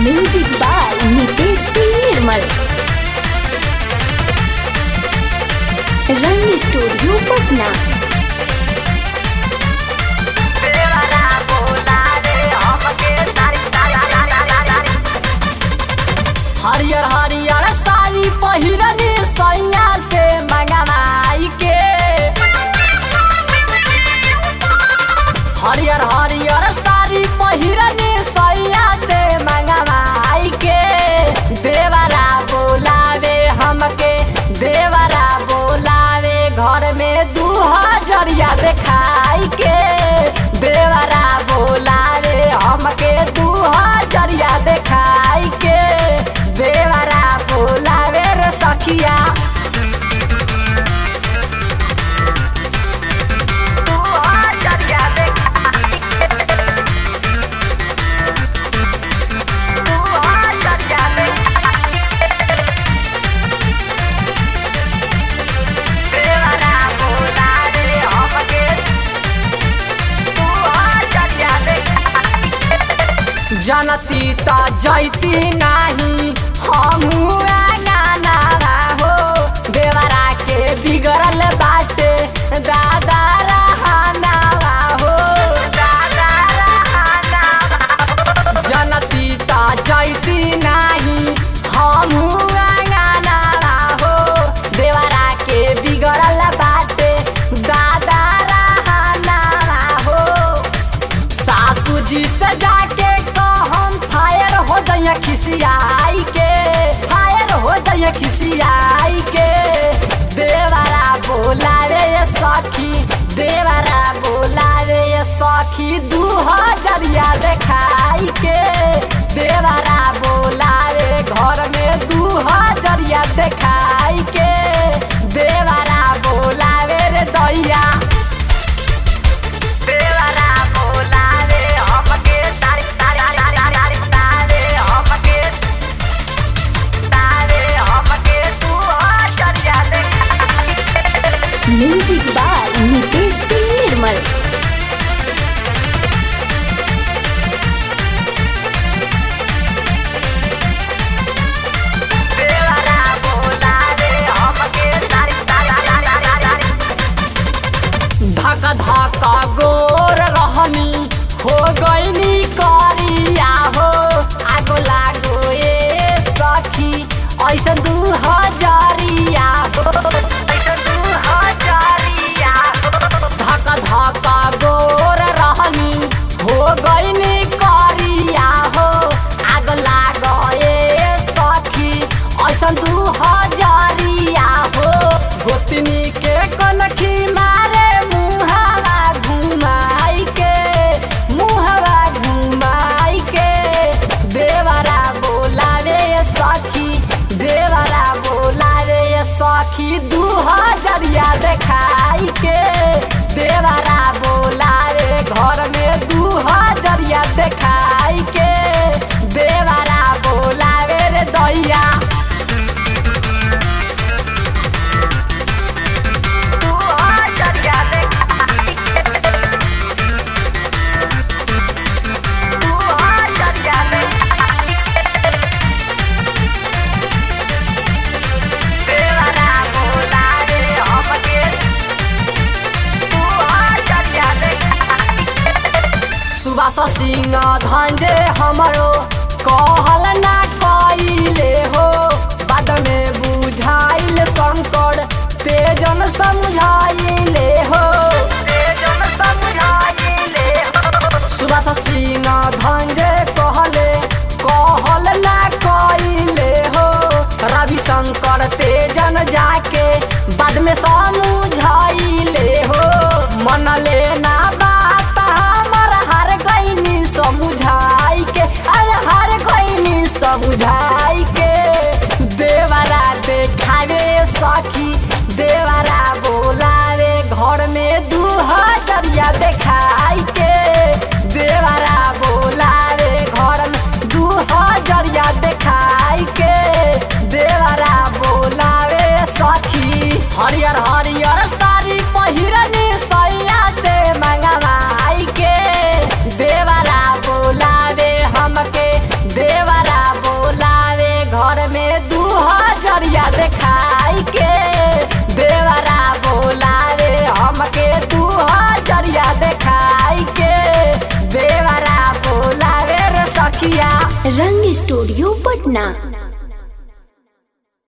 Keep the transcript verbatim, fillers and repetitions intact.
Music by Nitesh निर्मल। रंग studio Patna. हरियर हरियर साड़ी पहिरनी सैया से मंगवाई के, हरियर हरियर साड़ी पहिरनी सैया से मंगवाई के। देवरा बोलावे हमके, देवरा बोलावे घर में दू हजरिया देखाई के। देवरा बोलावे हमके दू हजरिया देखाई के। देवरा बोलावे रे सखिया दू हजरिया देखाई के, दू हजरिया देखाई के। देवरा बोलावे हमके दू हजरिया देखाई के। जनती त जैती नाही हमू गाना हो, देवरा के बिगड़ल बाटे दादा रहाना हो, दादा रहाना हो। जनती त जैती नाही हमू गाना हो, देवरा के बिगड़ल बाटे दादा रहाना हो। सासू जी से जाके कहम फायर हो जाइए खिसियाई के, फायर हो जाइए खिसियाई के। देवरा बोलावे ये सखी, देवरा बोलावे ये सखी दू हजरिया देखाई के। देवरा बोलावे घर में दू हजरिया देखाई के। देवरा बोलावे रे दैया, देवरा बोलावे हमके तारी तारी तारी तारे हमके तारे हमके तू हजरिया देखाई के। Music by Nitesh Nirmal. देवरा बोलावे हमके तारी तारी तारी धक धक गोर रहनी हो गईनी करिया हो। आगो लागो ए सखी ऐसन दू हजरिया हो, ऐसन दू हजरिया हो। धक धक गोर रहनी हो गईनी करिया हो। आग लागो ए सखी ऐसन दू हजरिया हो। गोतनी के कनखी मारे मुहावा घुमाई के, मुहावा घुमाई के। देवरा बोलावे सखी, देवरा बोलावे सखी दू हजरिया देखाई के। देवरा बोलावे घर में दू हजरिया देखाई के। देवरा बोलावे रे दैया दू हजरिया देखाई के, दू हजरिया देखाई के। देवरा बोलावे हमके दू हजरिया देखाई के। सुभाष सिंह धंजे हमरो कहल ना कइले हो, बाद में बुझाइल शंकर तेजन समझाइले हो, तेजन समझाइले हो। सुभाष सिंह धंजे कहले कहल ना कइले हो, रविशंकर तेजन जाके बाद में समझाइले हो। मन लेना बात हमर हार गईनी समझाई के, अरे हार गईनी समझाई के। देवरा देखावे सखी, देवरा बोलावे घर में दू हजरिया देखाई के। देवरा बोलावे घर में दू हजरिया देखाई के। देवरा बोलावे सखी हरियर हरियर साड़ी पहिरनी सैया से मंगवाई के। देवरा बोलावे हमके, देवरा स्टूडियो पटना।